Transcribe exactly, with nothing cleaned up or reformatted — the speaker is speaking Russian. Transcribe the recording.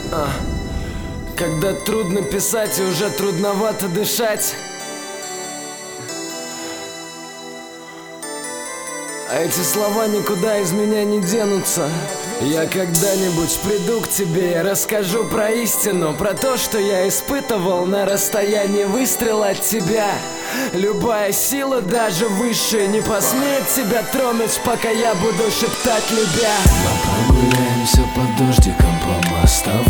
А, когда трудно писать и уже трудновато дышать, а эти слова никуда из меня не денутся. Я когда-нибудь приду к тебе и расскажу про истину, про то, что я испытывал на расстоянии выстрела от тебя. Любая сила, даже высшая, не посмеет тебя тронуть, пока я буду шептать любя. Мы прогуляемся под дождиком по мостовой.